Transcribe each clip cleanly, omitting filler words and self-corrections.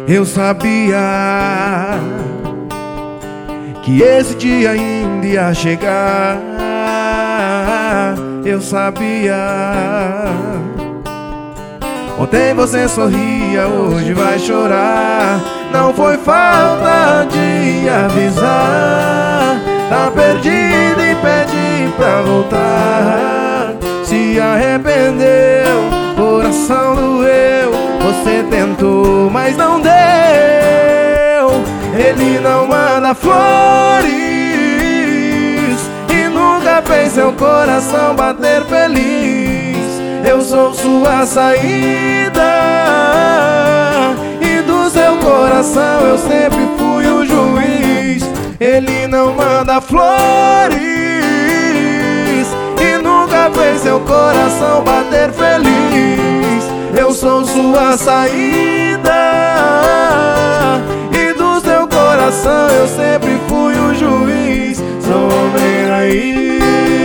Eu sabia que esse dia ainda ia chegar. Eu sabia. Ontem você sorria, hoje vai chorar. Não foi falta de avisar. Tá perdido e pede pra voltar. Se arrependeu, coração doeu. Você tentou, mas não deu. Ele não manda flores e nunca fez seu coração bater feliz. Eu sou sua saída e do seu coração eu sempre fui o juiz. Ele não manda flores e nunca fez seu coração bater feliz. Eu sou sua saída e do seu coração eu sempre fui o juiz. Sou homem raiz.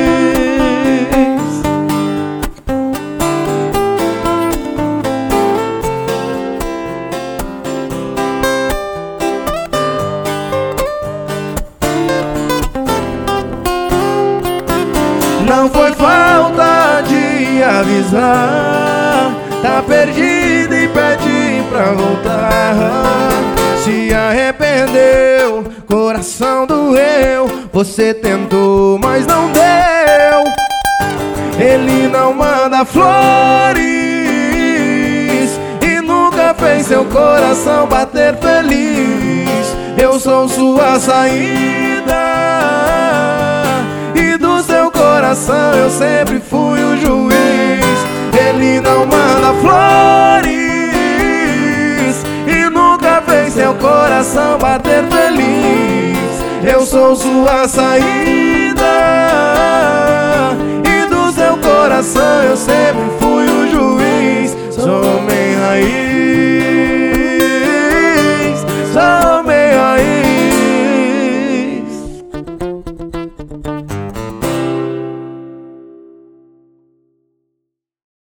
Não foi falta de avisar. Tá perdido e pede pra voltar. Se arrependeu, coração doeu. Você tentou, mas não deu. Ele não manda flores e nunca fez seu coração bater feliz. Eu sou sua saída e do seu coração eu sempre fui o juiz. Ele não manda flores e nunca fez seu coração bater feliz. Eu sou sua saída